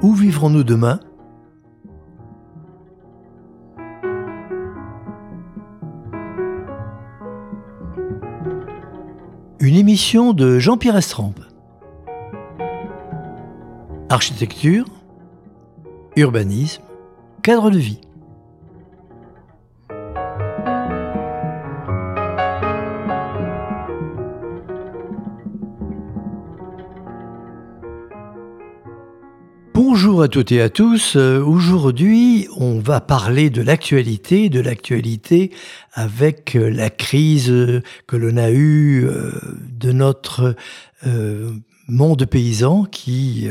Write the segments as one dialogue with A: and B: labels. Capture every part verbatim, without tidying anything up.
A: Où vivrons-nous demain ? Une émission de Jean-Pierre Estrampe. Architecture, urbanisme, cadre de vie. Bonjour à toutes et à tous. Aujourd'hui, on va parler de l'actualité, de l'actualité avec la crise que l'on a eue de notre monde paysan qui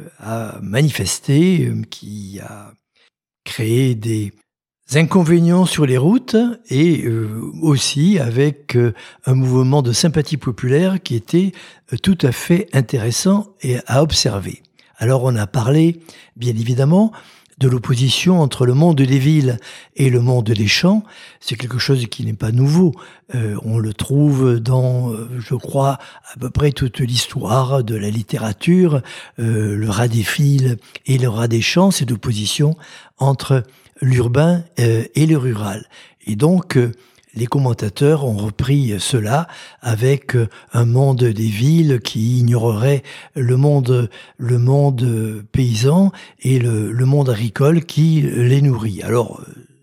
A: a manifesté, qui a créé des inconvénients sur les routes et aussi avec un mouvement de sympathie populaire qui était tout à fait intéressant et à observer. Alors on a parlé, bien évidemment, de l'opposition entre le monde des villes et le monde des champs. C'est quelque chose qui n'est pas nouveau. Euh, on le trouve dans, euh, je crois, à peu près toute l'histoire de la littérature. Euh, le rat des villes et le rat des champs, cette opposition entre l'urbain euh, et le rural. Et donc, euh, les commentateurs ont repris cela avec un monde des villes qui ignorerait le monde, le monde paysan et le, le monde agricole qui les nourrit. Alors,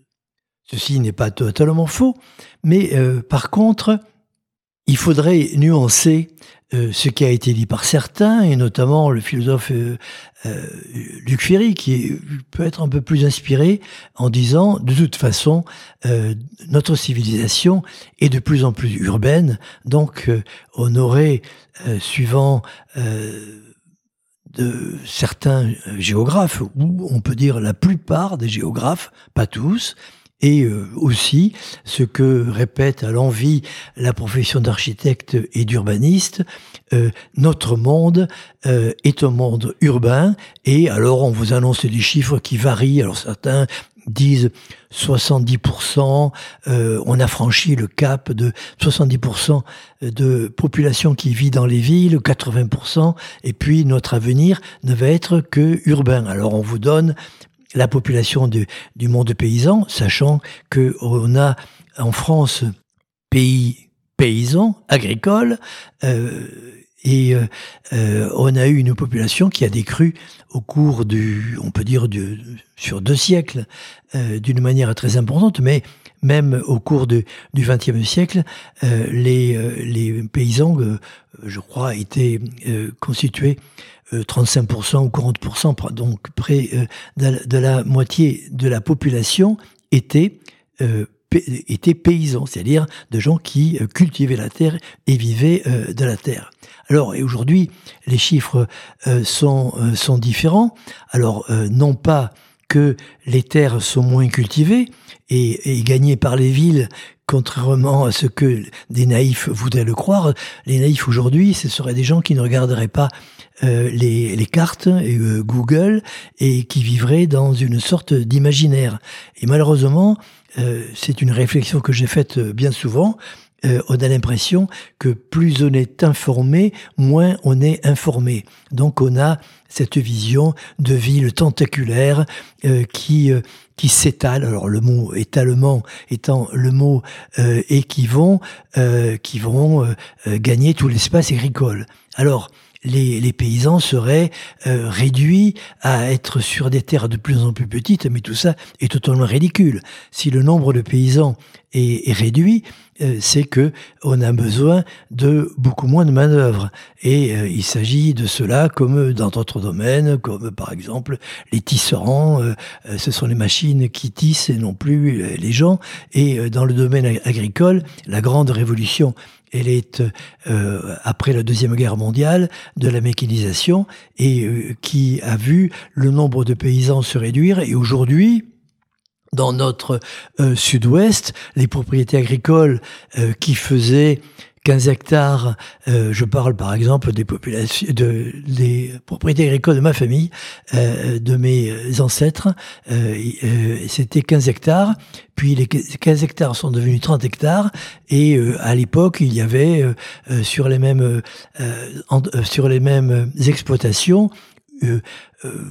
A: ceci n'est pas totalement faux, mais euh, par contre, il faudrait nuancer euh, ce qui a été dit par certains, et notamment le philosophe euh, euh, Luc Ferry, qui est, peut être un peu plus inspiré en disant, de toute façon, euh, notre civilisation est de plus en plus urbaine, donc euh, on aurait, euh, suivant euh, de certains géographes, ou on peut dire la plupart des géographes, pas tous, et euh, aussi ce que répète à l'envi la profession d'architecte et d'urbaniste, euh, notre monde euh, est un monde urbain, et alors on vous annonce des chiffres qui varient. Alors certains disent soixante-dix pour cent, euh, on a franchi le cap de soixante-dix pour cent de population qui vit dans les villes, quatre-vingts pour cent, et puis notre avenir ne va être que urbain. Alors on vous donne la population de, du monde paysan, sachant que on a en France pays paysan, agricole, euh, et euh, on a eu une population qui a décru au cours du, on peut dire du, sur deux siècles, euh, d'une manière très importante, mais même au cours de, du vingtième siècle, euh, les, euh, les paysans, euh, je crois, étaient euh, constitués Euh, trente-cinq pour cent ou quarante pour cent, donc près euh, de, la, de la moitié de la population était, euh, pa- était paysans, c'est-à-dire de gens qui euh, cultivaient la terre et vivaient euh, de la terre. Alors, et aujourd'hui, les chiffres euh, sont, euh, sont différents. Alors, euh, non pas que les terres sont moins cultivées et, et gagnées par les villes, contrairement à ce que des naïfs voudraient le croire. Les naïfs aujourd'hui, ce seraient des gens qui ne regarderaient pas euh, les, les cartes et euh, Google et qui vivraient dans une sorte d'imaginaire. Et malheureusement, euh, c'est une réflexion que j'ai faite bien souvent. Euh, on a l'impression que plus on est informé, moins on est informé. Donc on a cette vision de ville tentaculaire euh, qui euh, qui s'étale. Alors le mot étalement étant le mot euh, et qui vont euh, qui vont euh, gagner tout l'espace agricole. Alors Les, les paysans seraient euh, réduits à être sur des terres de plus en plus petites, mais tout ça est totalement ridicule. Si le nombre de paysans est, est réduit, euh, c'est que on a besoin de beaucoup moins de manœuvre. Et euh, il s'agit de cela comme dans d'autres domaines, comme par exemple les tisserands. Euh, ce sont les machines qui tissent et non plus les gens. Et euh, dans le domaine agricole, la grande révolution, elle est euh, après la Deuxième Guerre mondiale, de la mécanisation, et euh, qui a vu le nombre de paysans se réduire. Et aujourd'hui, dans notre euh, sud-ouest, les propriétés agricoles euh, qui faisaient quinze hectares, euh, je parle par exemple des populations, de, des propriétés agricoles de ma famille, euh, de mes ancêtres, euh, euh, c'était quinze hectares, puis les quinze hectares sont devenus trente hectares, et euh, à l'époque, il y avait euh, sur les mêmes, euh, en, euh, sur les mêmes exploitations, euh, euh,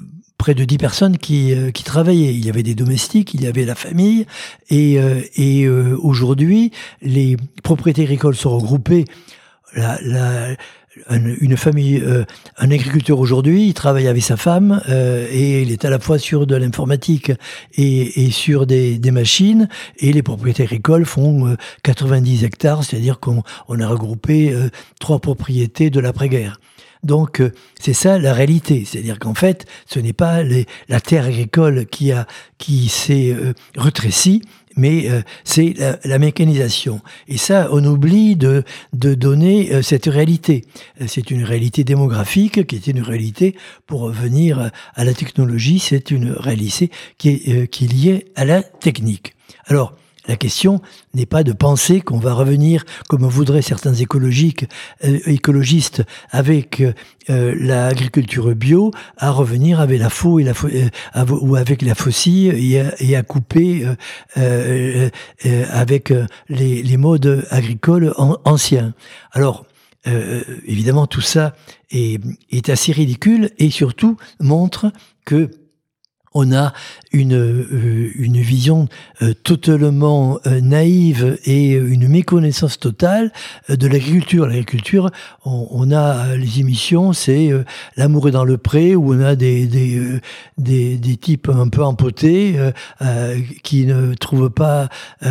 A: près de dix personnes qui, euh, qui travaillaient. Il y avait des domestiques, il y avait la famille, et, euh, et euh, aujourd'hui, les propriétés agricoles sont regroupées. La, la, une famille, euh, un agriculteur aujourd'hui, il travaille avec sa femme euh, et il est à la fois sur de l'informatique et, et sur des, des machines. Et les propriétés agricoles font euh, quatre-vingt-dix hectares, c'est-à-dire qu'on on a regroupé euh, trois propriétés de l'après-guerre. Donc euh, c'est ça la réalité, c'est-à-dire qu'en fait, ce n'est pas les, la terre agricole qui a qui s'est euh, rétrécie, mais euh, c'est la, la mécanisation. Et ça, on oublie de, de donner euh, cette réalité. C'est une réalité démographique qui est une réalité, pour revenir à la technologie, c'est une réalité qui est, euh, qui est liée à la technique. Alors, la question n'est pas de penser qu'on va revenir, comme voudraient certains écologiques, euh, écologistes, avec euh, l'agriculture bio, à revenir avec la faux et la faux, euh, ou avec la faucille et à, et à couper euh, euh, euh, avec les, les modes agricoles an, anciens. Alors, euh, évidemment, tout ça est, est assez ridicule et surtout montre que on a une, euh, une vision euh, totalement euh, naïve et une méconnaissance totale euh, de l'agriculture. L'agriculture, on, on a les émissions, c'est euh, L'amour est dans le pré, où on a des, des, euh, des, des types un peu empotés euh, euh, qui ne trouvent pas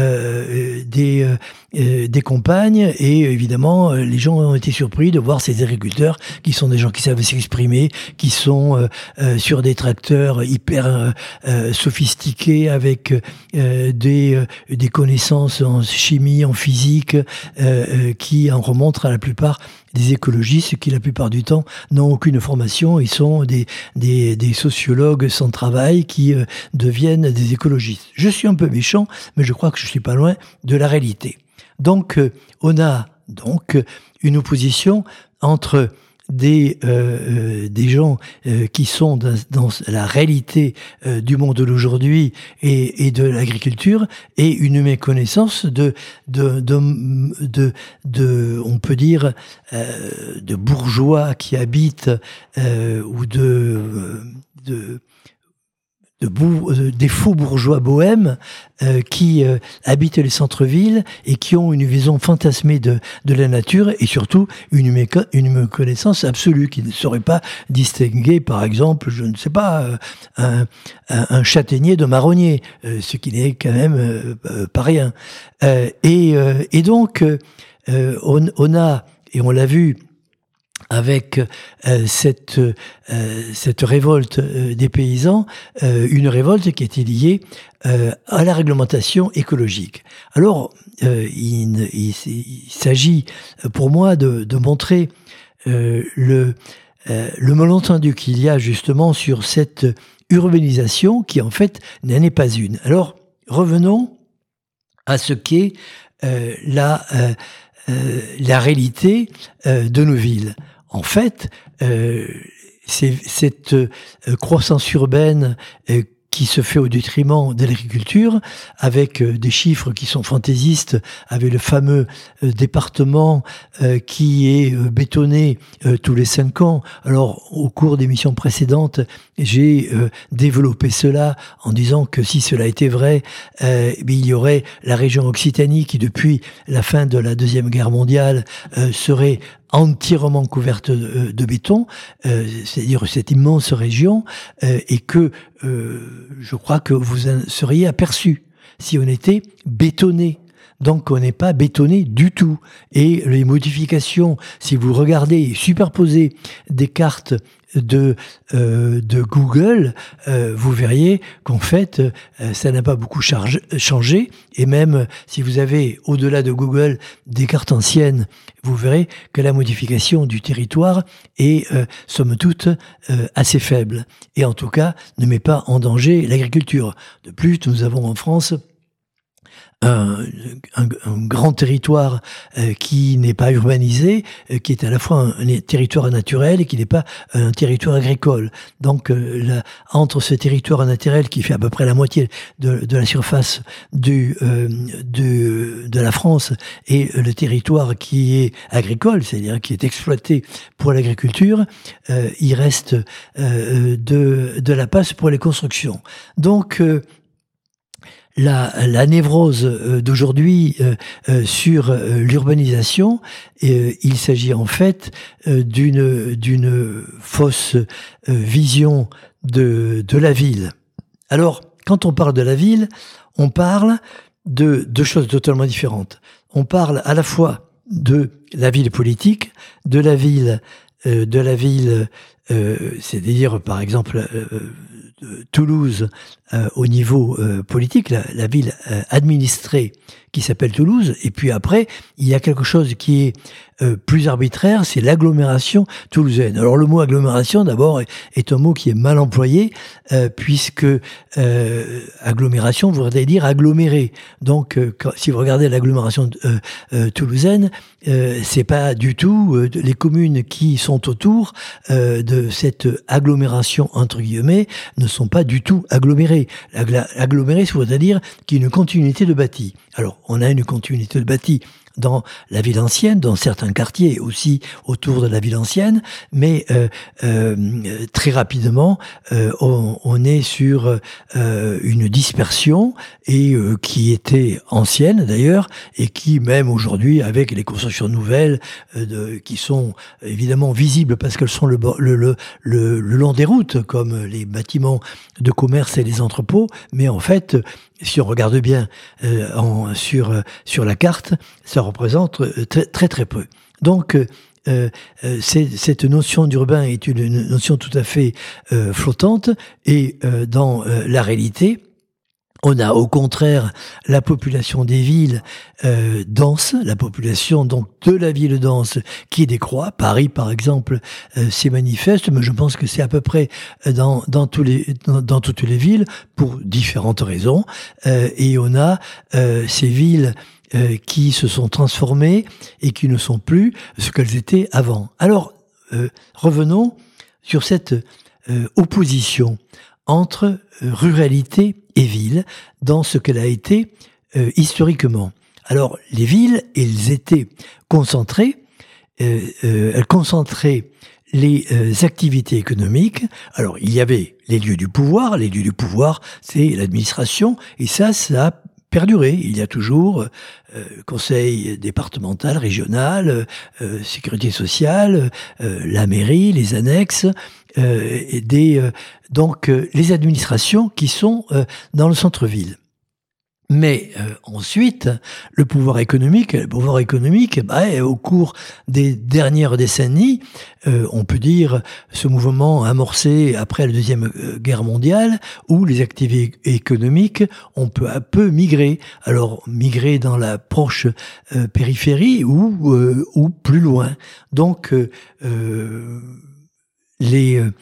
A: euh, des, euh, des compagnes. Et évidemment, les gens ont été surpris de voir ces agriculteurs qui sont des gens qui savent s'exprimer, qui sont euh, euh, sur des tracteurs hyper Euh, euh, sophistiqués avec euh, des, euh, des connaissances en chimie, en physique, euh, euh, qui en remontrent à la plupart des écologistes qui, la plupart du temps, n'ont aucune formation. Ils sont des, des, des sociologues sans travail qui euh, deviennent des écologistes. Je suis un peu méchant, mais je crois que je suis pas loin de la réalité. Donc, euh, on a donc une opposition entre des euh, des gens euh, qui sont dans, dans la réalité euh, du monde d'aujourd'hui et, et de l'agriculture, et une méconnaissance de de de de, de on peut dire euh, de bourgeois qui habitent euh, ou de de De bou- des faux bourgeois bohèmes euh, qui euh, habitent les centres-villes et qui ont une vision fantasmée de, de la nature, et surtout une, méca- une méconnaissance absolue, qui ne saurait pas distinguer, par exemple, je ne sais pas, euh, un, un, un châtaignier de marronnier, euh, ce qui n'est quand même euh, euh, pas rien. Euh, et, euh, et donc, euh, on, on a, et on l'a vu, avec euh, cette euh, cette révolte euh, des paysans, euh, une révolte qui était liée euh, à la réglementation écologique. Alors, euh, il, il, il s'agit pour moi de, de montrer euh, le euh, le malentendu qu'il y a justement sur cette urbanisation qui en fait n'en est pas une. Alors, revenons à ce qu'est euh, la euh, euh, la réalité euh, de nos villes. En fait, euh, c'est cette euh, croissance urbaine euh, qui se fait au détriment de l'agriculture, avec euh, des chiffres qui sont fantaisistes, avec le fameux euh, département euh, qui est euh, bétonné euh, tous les cinq ans. Alors, au cours des missions précédentes, j'ai euh, développé cela en disant que si cela était vrai, euh, il y aurait la région Occitanie qui, depuis la fin de la Deuxième Guerre mondiale, euh, serait entièrement couverte de, de béton, euh, c'est-à-dire cette immense région, euh, et que euh, je crois que vous en seriez aperçu si on était bétonné. Donc on n'est pas bétonné du tout. Et les modifications, si vous regardez et superposez des cartes de euh, de Google, euh, vous verriez qu'en fait euh, ça n'a pas beaucoup charge, changé, et même si vous avez au-delà de Google des cartes anciennes, vous verrez que la modification du territoire est euh, somme toute euh, assez faible, et en tout cas ne met pas en danger l'agriculture. De plus, nous avons en France Un, un, un grand territoire euh, qui n'est pas urbanisé, euh, qui est à la fois un, un territoire naturel et qui n'est pas un territoire agricole. Donc, euh, là, entre ce territoire naturel qui fait à peu près la moitié de, de la surface du, euh, de, de la France et le territoire qui est agricole, c'est-à-dire qui est exploité pour l'agriculture, euh, il reste euh, de, de la place pour les constructions. Donc, euh, La, la névrose d'aujourd'hui euh, euh, sur euh, l'urbanisation, euh, il s'agit en fait euh, d'une d'une fausse euh, vision de de la ville. Alors, quand on parle de la ville, on parle de deux choses totalement différentes. On parle à la fois de la ville politique, de la ville euh, de la ville, euh, c'est-à-dire par exemple euh, Toulouse euh, au niveau euh, politique, la, la ville euh, administrée qui s'appelle Toulouse, et puis après, il y a quelque chose qui est euh, plus arbitraire, c'est l'agglomération toulousaine. Alors le mot agglomération, d'abord, est, est un mot qui est mal employé, euh, puisque euh, agglomération voudrait dire agglomérer. Donc, euh, quand, si vous regardez l'agglomération euh, euh, toulousaine, euh, c'est pas du tout euh, les communes qui sont autour euh, de cette agglomération, entre guillemets, ne sont pas du tout agglomérées. Aggloméré, ça veut dire qu'il y a une continuité de bâti. Alors, on a une continuité de bâti dans la ville ancienne, dans certains quartiers aussi autour de la ville ancienne, mais euh, euh, très rapidement, euh, on, on est sur euh, une dispersion et euh, qui était ancienne d'ailleurs, et qui même aujourd'hui, avec les constructions nouvelles, euh, de, qui sont évidemment visibles parce qu'elles sont le, le, le, le, le long des routes, comme les bâtiments de commerce et les entrepôts, mais en fait, si on regarde bien euh, en, sur, sur la carte, ça représente très très, très peu. Donc, euh, euh, cette notion d'urbain est une notion tout à fait euh, flottante, et euh, dans euh, la réalité, on a au contraire la population des villes euh, dense, la population donc de la ville dense qui décroît. Paris, par exemple, euh, c'est manifeste, mais je pense que c'est à peu près dans dans tous les dans, dans toutes les villes pour différentes raisons. Euh, et on a euh, ces villes euh, qui se sont transformées et qui ne sont plus ce qu'elles étaient avant. Alors euh, revenons sur cette euh, opposition entre euh, ruralité et ville dans ce qu'elle a été euh, historiquement. Alors, les villes, elles étaient concentrées, euh, euh, elles concentraient les euh, activités économiques. Alors, il y avait les lieux du pouvoir. Les lieux du pouvoir, c'est l'administration, et ça, ça a perduré. Il y a toujours euh, conseil départemental, régional, euh, sécurité sociale, euh, la mairie, les annexes, euh, et des, euh, donc euh, les administrations qui sont euh, dans le centre-ville. Mais euh, ensuite, le pouvoir économique, le pouvoir économique, bah, au cours des dernières décennies, euh, on peut dire ce mouvement amorcé après la Deuxième Guerre mondiale, où les activités économiques ont peu à peu migré. Alors, migré dans la proche euh, périphérie ou, euh, ou plus loin. Donc, euh, euh, les... Euh,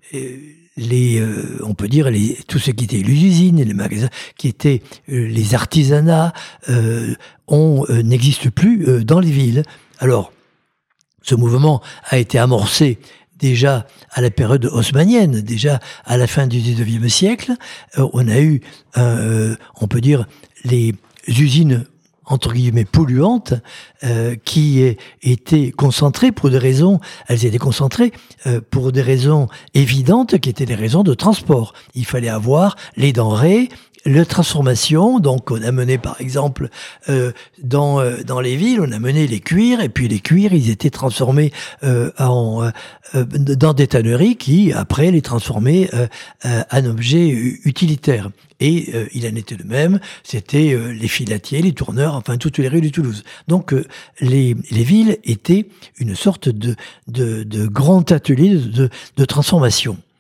A: les, euh, on peut dire, les, tout ce qui était les usines et les magasins, qui étaient euh, les artisanats, euh, on euh, n'existe plus euh, dans les villes. Alors, ce mouvement a été amorcé déjà à la période haussmannienne, déjà à la fin du dix-neuvième siècle. Euh, on a eu, euh, on peut dire, les usines entre guillemets polluantes, euh, qui étaient concentrées pour des raisons, elles étaient concentrées euh, pour des raisons évidentes, qui étaient des raisons de transport. Il fallait avoir les denrées, la transformation. Donc on a mené par exemple euh, dans euh, dans les villes, on a mené les cuirs, et puis les cuirs, ils étaient transformés euh, en euh, dans des tanneries qui après les transformaient euh, euh, en objets utilitaires. Et euh, il en était de même, c'était euh, les filatiers, les tourneurs, enfin toutes les rues de Toulouse. Donc euh, les, les villes étaient une sorte de, de, de grand atelier de, de transformation.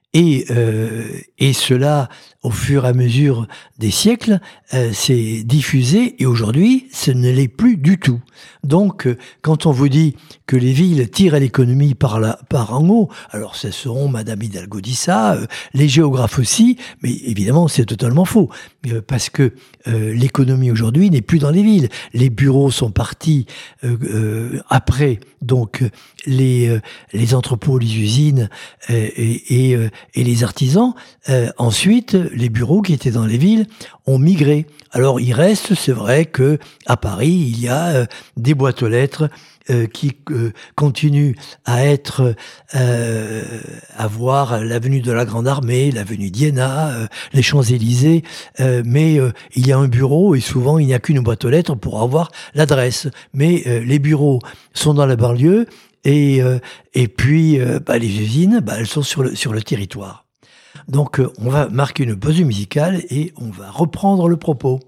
A: Et, euh, et cela, au fur et à mesure des siècles, euh, s'est diffusé et aujourd'hui, ce ne l'est plus du tout. Donc, euh, quand on vous dit que les villes tirent à l'économie par, la, par en haut, alors ce seront Madame Hidalgo dit ça, euh, les géographes aussi, mais évidemment, c'est totalement faux. Euh, parce que euh, l'économie aujourd'hui n'est plus dans les villes. Les bureaux sont partis euh, euh, après, donc les, euh, les entrepôts, les usines euh, et, et, euh, et les artisans. Euh, ensuite, les bureaux qui étaient dans les villes ont migré. Alors il reste, c'est vrai que à Paris, il y a euh, des boîtes aux lettres euh, qui euh, continuent à être, euh, à voir l'avenue de la Grande Armée, l'avenue d'Iéna, euh, les Champs-Élysées, euh, mais euh, il y a un bureau et souvent il n'y a qu'une boîte aux lettres pour avoir l'adresse. Mais euh, les bureaux sont dans la banlieue et, euh, et puis euh, bah, les usines, bah, elles sont sur le, sur le territoire. Donc euh, on va marquer une pause musicale et on va reprendre le propos.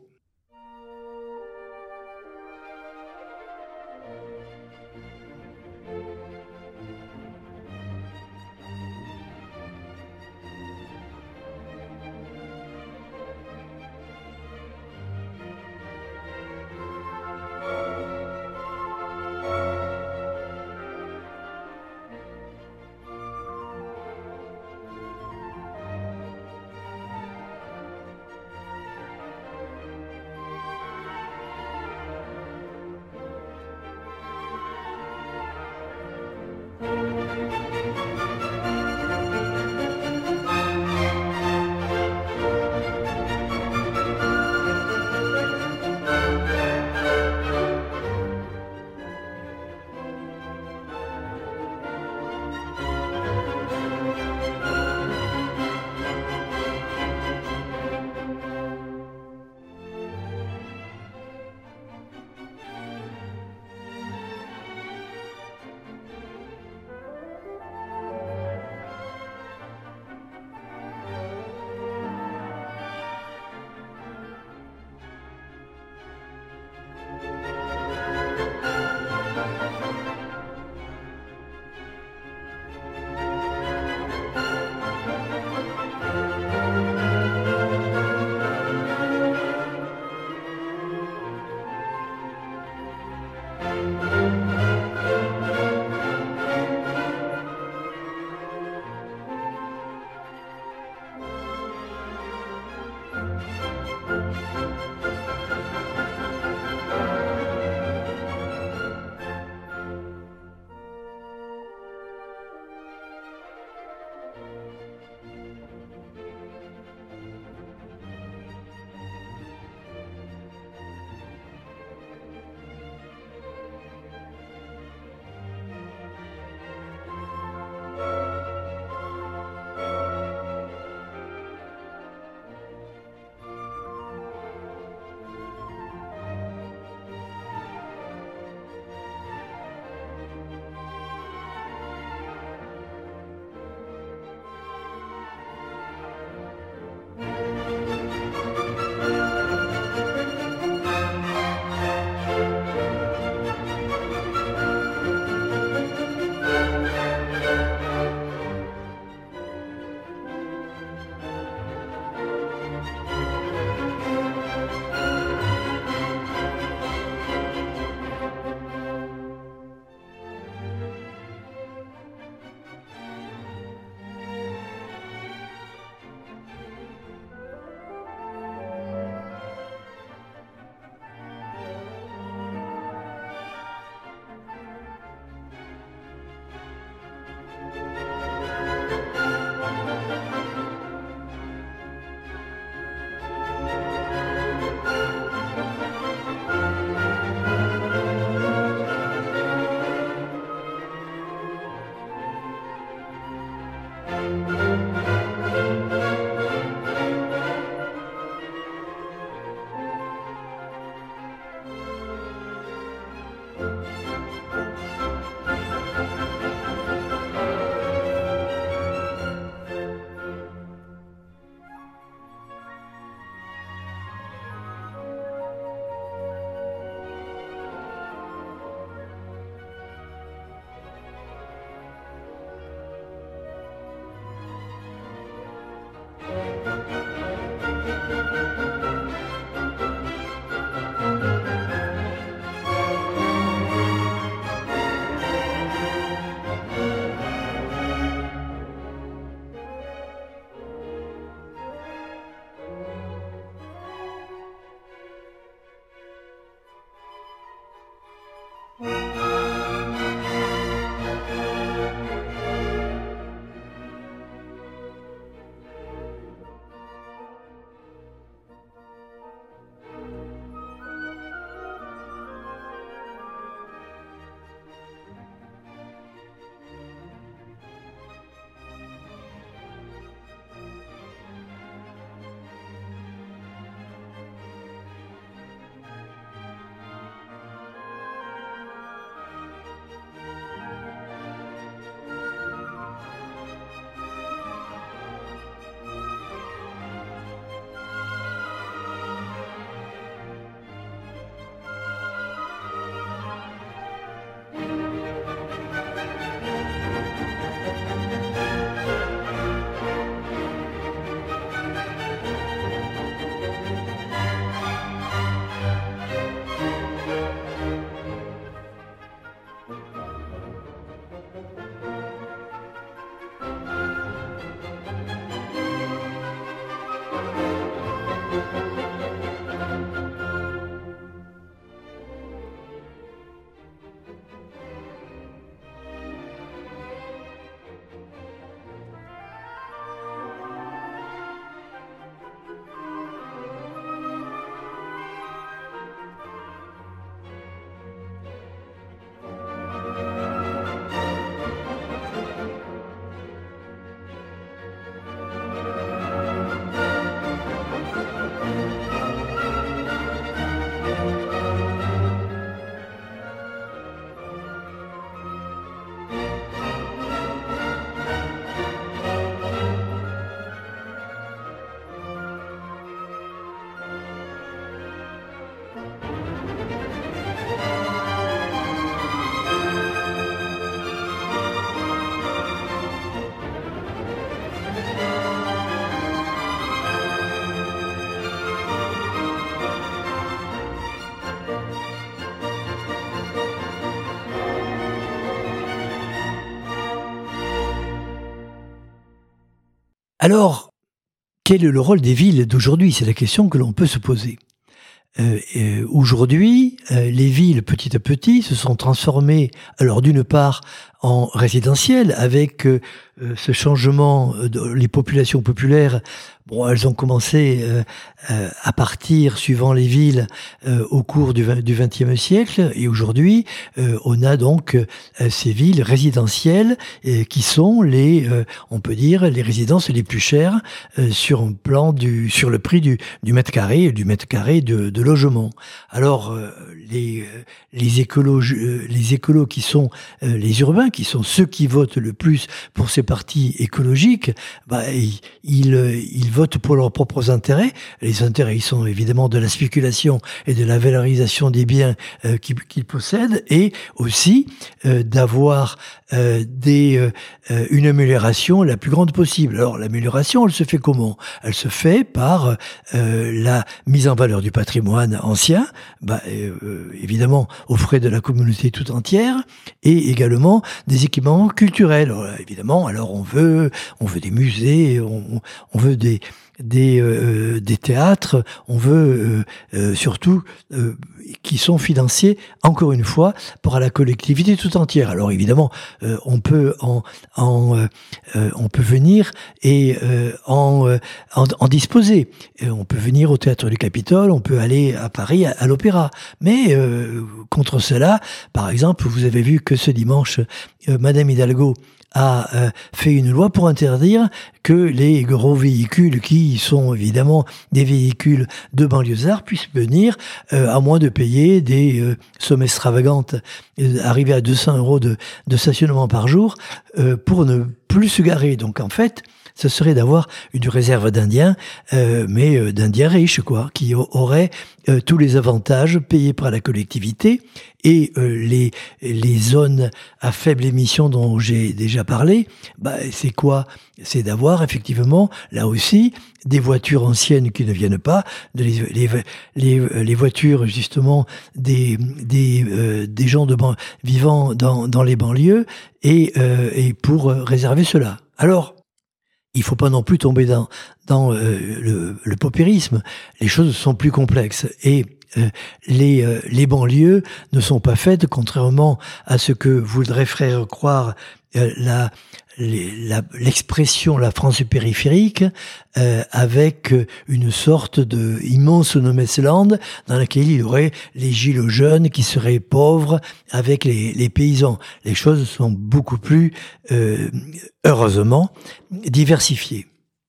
A: Alors, quel est le rôle des villes d'aujourd'hui? C'est la question que l'on peut se poser. Euh, euh, aujourd'hui, euh, les villes, petit à petit, se sont transformées, alors d'une part, en résidentiel, avec euh, ce changement, euh, de, les populations populaires, bon, elles ont commencé euh, euh, à partir, suivant les villes, euh, au cours du vingtième siècle, et aujourd'hui, euh, on a donc euh, ces villes résidentielles euh, qui sont les, euh, on peut dire, les résidences les plus chères euh, sur un plan du, sur le prix du, du mètre carré, du mètre carré de, de logement. Alors, euh, les, les écolos, euh, les écolos qui sont euh, les urbains, qui sont ceux qui votent le plus pour ces partis écologiques, bah, ils, ils, ils votent pour leurs propres intérêts. Les intérêts, ils sont évidemment de la spéculation et de la valorisation des biens euh, qu'ils, qu'ils possèdent, et aussi euh, d'avoir euh, des, euh, une amélioration la plus grande possible. Alors l'amélioration, elle se fait comment? Elle se fait par euh, la mise en valeur du patrimoine ancien, bah, euh, évidemment aux frais de la communauté tout entière, et également des équipements culturels. Alors, évidemment, alors on veut, on veut des musées, on, on veut des des euh, des théâtres, on veut euh, euh, surtout euh, qui sont financés encore une fois par la collectivité tout entière. Alors évidemment, euh, on peut en, en euh, euh, on peut venir et euh, en, euh, en en disposer. Et on peut venir au théâtre du Capitole, on peut aller à Paris à, à l'Opéra. Mais euh, contre cela, par exemple, vous avez vu que ce dimanche, euh, Madame Hidalgo a euh, fait une loi pour interdire que les gros véhicules, qui sont évidemment des véhicules de banlieusards, puissent venir, euh, à moins de payer des euh, sommes extravagantes, euh, arriver à deux cents euros de, de stationnement par jour, euh, pour ne plus se garer. Donc en fait, ce serait d'avoir une réserve d'Indiens, euh, mais euh, d'Indiens riches, quoi, qui auraient euh, tous les avantages payés par la collectivité, et euh, les les zones à faible émission dont j'ai déjà parlé, bah, c'est quoi? C'est d'avoir effectivement, là aussi, des voitures anciennes qui ne viennent pas, de les, les, les, les voitures justement des, des, euh, des gens de ban- vivant dans, dans les banlieues, et, euh, et pour réserver cela. Alors, il ne faut pas non plus tomber dans, dans euh, le, le paupérisme. Les choses sont plus complexes. Et euh, les, euh, les banlieues ne sont pas faites, contrairement à ce que voudrait faire croire euh, la, les, la, l'expression la France périphérique, euh, avec une sorte de immense no-man's-land dans laquelle il y aurait les gilets jaunes qui seraient pauvres avec les, les paysans. Les choses sont beaucoup plus, euh, heureusement, diversifiées.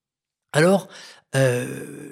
A: Alors, Euh,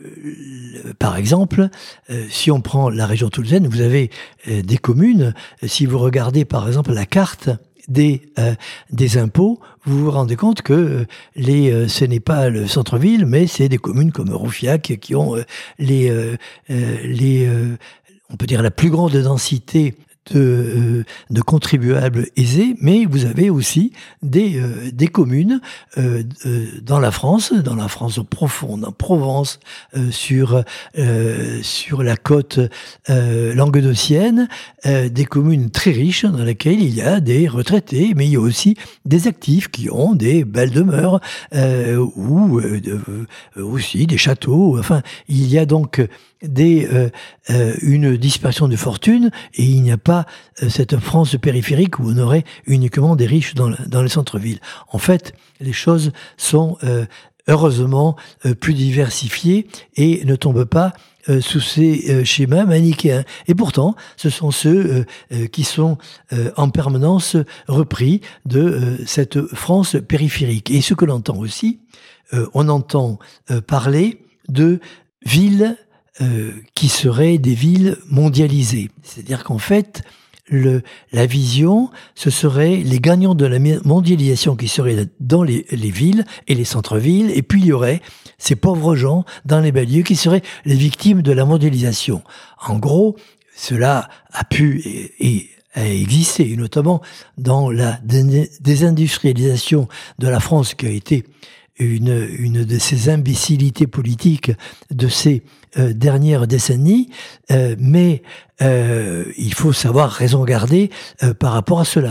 A: par exemple, euh, si on prend la région toulousaine, vous avez euh, des communes. Si vous regardez par exemple la carte des euh, des impôts, vous vous rendez compte que euh, les euh, ce n'est pas le centre-ville, mais c'est des communes comme Roufiac qui ont euh, les euh, euh, les euh, on peut dire la plus grande densité de, euh, de contribuables aisés, mais vous avez aussi des, euh, des communes euh, euh, dans la France, dans la France profonde, en Provence, euh, sur, euh, sur la côte euh, languedocienne, euh, des communes très riches dans lesquelles il y a des retraités, mais il y a aussi des actifs qui ont des belles demeures, euh, ou euh, euh, aussi des châteaux. Enfin, il y a donc des, euh, euh, une dispersion de fortune, et il n'y a pas euh, cette France périphérique où on aurait uniquement des riches dans, le, dans les centres-villes. En fait, les choses sont euh, heureusement euh, plus diversifiées et ne tombent pas euh, sous ces euh, schémas manichéens. Et pourtant, ce sont ceux euh, euh, qui sont euh, en permanence repris de euh, cette France périphérique. Et ce que l'on entend aussi, euh, on entend euh, parler de villes Euh, qui seraient des villes mondialisées. C'est-à-dire qu'en fait, le, la vision, ce serait les gagnants de la mondialisation qui seraient dans les, les villes et les centres-villes, et puis il y aurait ces pauvres gens dans les banlieues qui seraient les victimes de la mondialisation. En gros, cela a pu et, et a existé, notamment dans la désindustrialisation de la France, qui a été une, une de ces imbécilités politiques de ces euh, dernières décennies, euh, mais euh, il faut savoir raison garder euh, par rapport à cela.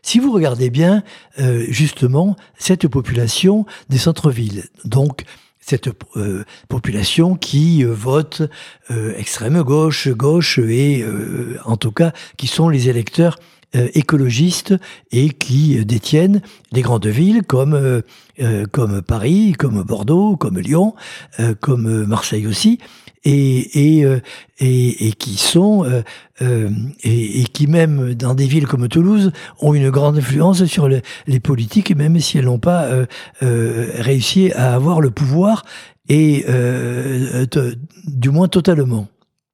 A: Si vous regardez bien, euh, justement, cette population des centres-villes, donc cette euh, population qui euh, vote euh, extrême gauche, gauche et euh, en tout cas qui sont les électeurs euh, écologistes et qui euh, détiennent des grandes villes comme euh, euh, comme Paris, comme Bordeaux, comme Lyon, euh, comme Marseille aussi. Et, et, euh, et, et qui sont euh, euh, et, et qui même dans des villes comme Toulouse ont une grande influence sur le, les politiques, même si elles n'ont pas euh, euh, réussi à avoir le pouvoir et euh, t- du moins totalement.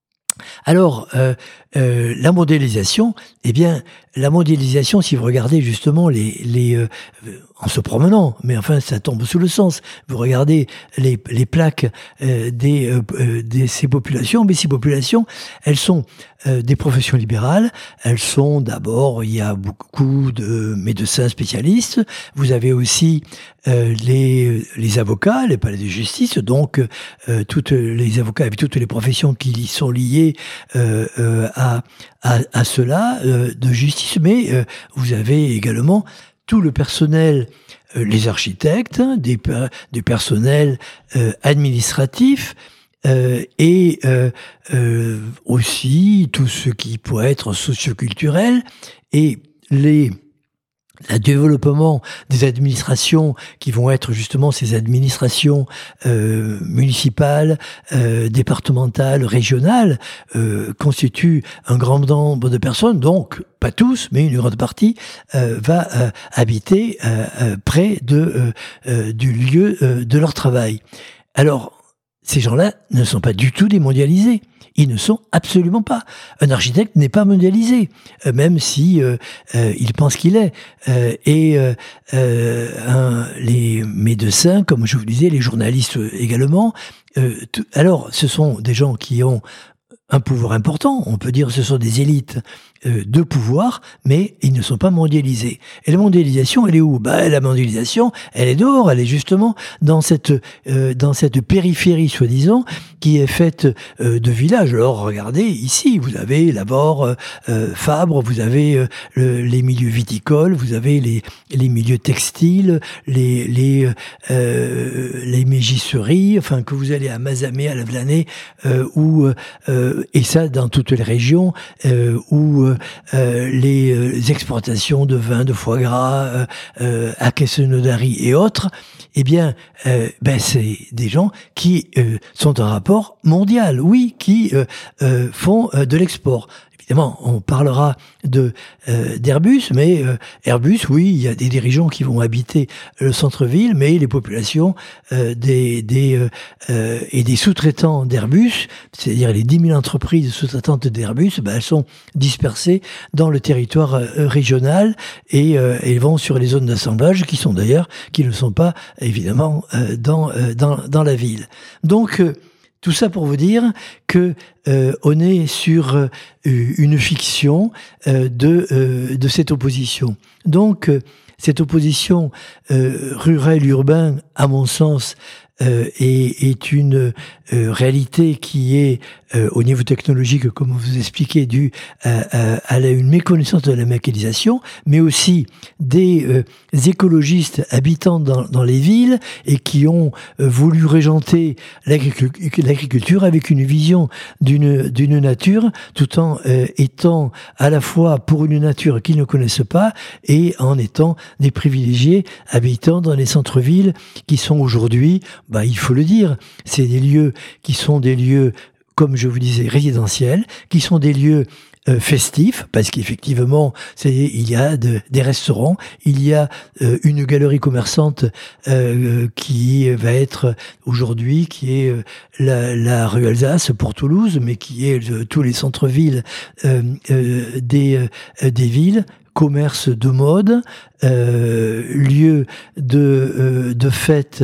A: Alors, euh, euh, la mondialisation, eh bien, la mondialisation, si vous regardez justement les, les euh, en se promenant, mais enfin, ça tombe sous le sens. Vous regardez les, les plaques euh, des, euh, des ces populations, mais ces populations, elles sont euh, des professions libérales. Elles sont d'abord, il y a beaucoup de médecins spécialistes. Vous avez aussi euh, les les avocats, les palais de justice, donc euh, toutes les avocats avec toutes les professions qui y sont liées euh, euh, à, à à cela euh, de justice. Mais euh, vous avez également tout le personnel, euh, les architectes, hein, des, des personnels euh, administratifs, euh, et euh, euh, aussi tout ce qui peut être socioculturel, et les le développement des administrations qui vont être justement ces administrations euh, municipales, euh, départementales, régionales, euh, constitue un grand nombre de personnes, donc pas tous, mais une grande partie, euh, va euh, habiter euh, euh, près de, euh, euh, du lieu euh, de leur travail. Alors, ces gens-là ne sont pas du tout démondialisés. Ils ne sont absolument pas. Un architecte n'est pas mondialisé, euh, même si euh, euh, il pense qu'il est. Euh, et euh, euh, un, les médecins, comme je vous disais, les journalistes également. Euh, tout, alors, ce sont des gens qui ont un pouvoir important. On peut dire que ce sont des élites euh, de pouvoir, mais ils ne sont pas mondialisés. Et la mondialisation, elle est où? Bah, la mondialisation, elle est dehors. Elle est justement dans cette euh, dans cette périphérie, soi-disant, qui est faite euh, de villages. Alors, regardez ici, vous avez d'abord euh, Fabre, vous avez euh, le, les milieux viticoles, vous avez les les milieux textiles, les les euh, les mégisseries. Enfin, que vous allez à Mazamet, à La Vlanée, euh, où euh, et ça dans toutes les régions euh, où euh, les, euh, les exportations de vin, de foie gras, euh, euh, à Caissenodari et autres, eh bien, euh, ben c'est des gens qui euh, sont en rapport mondial, oui, qui euh, euh, font euh, de l'export. Évidemment, on parlera de euh, d'Airbus, mais euh, Airbus, oui, il y a des dirigeants qui vont habiter le centre-ville, mais les populations euh, des, des euh, euh, et des sous-traitants d'Airbus, c'est-à-dire les dix mille entreprises sous-traitantes d'Airbus, ben, elles sont dispersées dans le territoire euh, régional et euh, elles vont sur les zones d'assemblage qui sont d'ailleurs, qui ne sont pas évidemment euh, dans, euh, dans dans la ville. Donc euh, tout ça pour vous dire que euh, on est sur euh, une fiction euh, de euh, de cette opposition. Donc euh, cette opposition euh, rural-urbain, à mon sens, euh, est, est une euh, réalité qui est euh, au niveau technologique, comme vous expliquez, due à, à, à la, une méconnaissance de la mécanisation, mais aussi des euh, écologistes habitant dans, dans les villes et qui ont euh, voulu régenter l'agriculture avec une vision d'une d'une nature, tout en euh, étant à la fois pour une nature qu'ils ne connaissent pas et en étant des privilégiés habitant dans les centres-villes qui sont aujourd'hui, bah, il faut le dire, c'est des lieux qui sont des lieux, comme je vous disais, résidentiels, qui sont des lieux euh, festifs, parce qu'effectivement, c'est, il y a de, des restaurants, il y a euh, une galerie commerçante euh, qui va être aujourd'hui, qui est euh, la, la rue Alsace pour Toulouse, mais qui est euh, tous les centres-villes euh, euh, des, euh, des villes, commerce de mode, euh, lieu de euh, de fête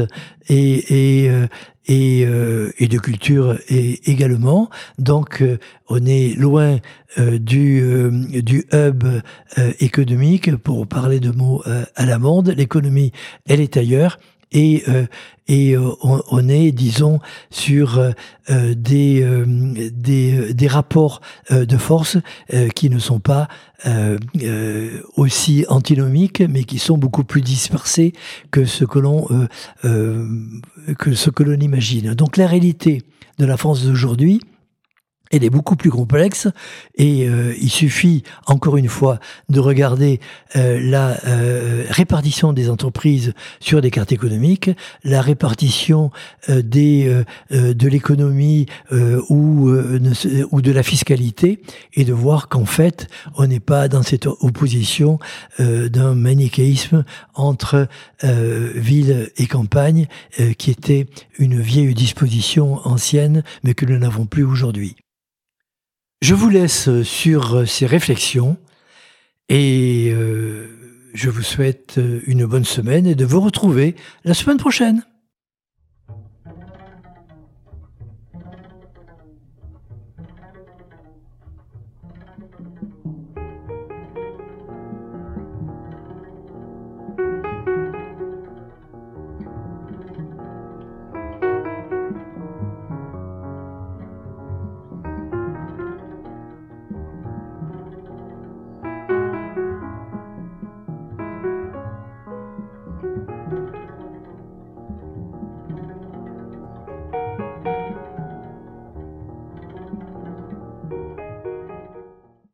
A: et et euh, et, euh, et de culture et également. Donc euh, on est loin euh, du euh, du hub euh, économique, pour parler de mots euh, à la mode. L'économie, elle est ailleurs. et euh, et euh, on, on est, disons, sur euh, des, euh, des des rapports euh, de force euh, qui ne sont pas euh, euh, aussi antinomiques, mais qui sont beaucoup plus dispersés que ce que l'on euh, euh, que ce que l'on imagine. Donc la réalité de la France d'aujourd'hui, elle est beaucoup plus complexe et euh, il suffit, encore une fois, de regarder euh, la euh, répartition des entreprises sur des cartes économiques, la répartition euh, des, euh, euh, de l'économie euh, ou, euh, ne, ou de la fiscalité, et de voir qu'en fait, on n'est pas dans cette opposition euh, d'un manichéisme entre euh, ville et campagne, euh, qui était une vieille disposition ancienne, mais que nous n'avons plus aujourd'hui. Je vous laisse sur ces réflexions et euh, je vous souhaite une bonne semaine et de vous retrouver la semaine prochaine.